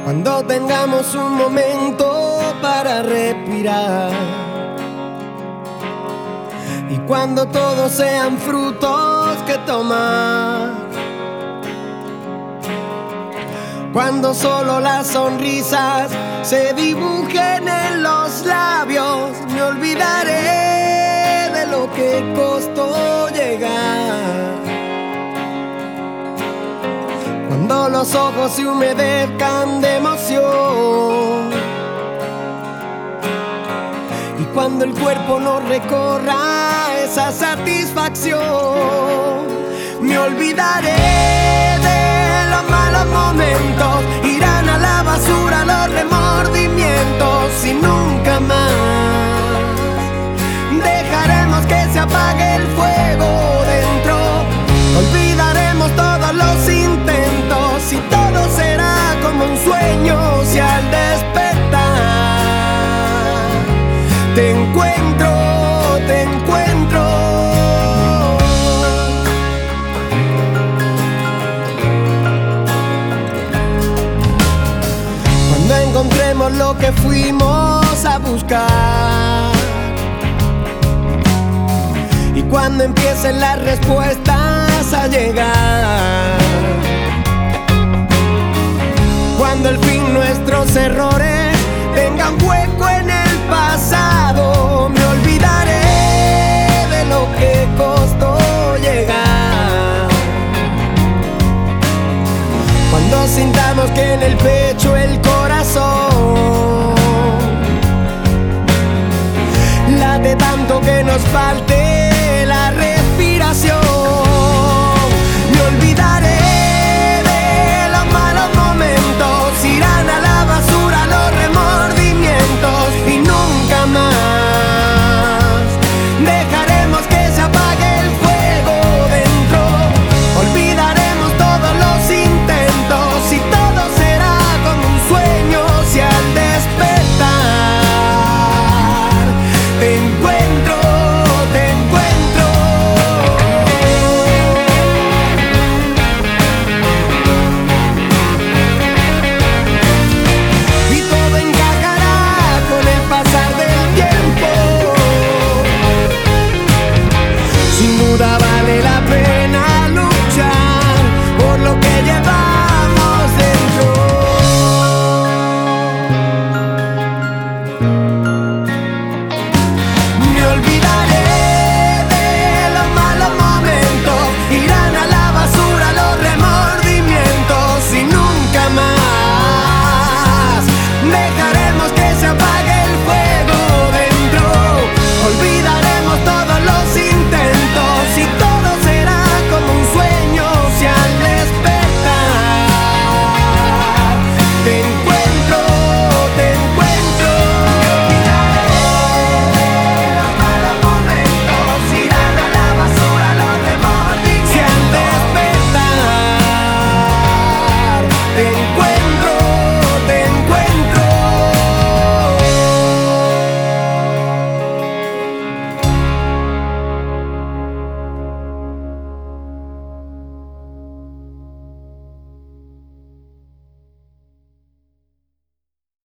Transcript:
Cuando tengamos un momento para respirar, y cuando todos sean frutos que tomar, cuando solo las sonrisas se dibujen en los labios, me olvidaré de lo que costó llegar. Cuando los ojos se humedezcan de emoción, y cuando el cuerpo no recorra esa satisfacción, me olvidaré de los malos momentos. Irán a la basura los remordimientos y nunca más dejaremos que se apague el fuego dentro. Olvidaremos todos los intentos y todo será como un sueño si al despertar te encuentro, te encuentro. Cuando encontremos lo que fuimos a buscar, y cuando empiecen las respuestas a llegar, cuando al fin nuestros errores tengan hueco en el pasado, me olvidaré de lo que costó llegar. Cuando sintamos que en el pecho el corazón late tanto que nos falte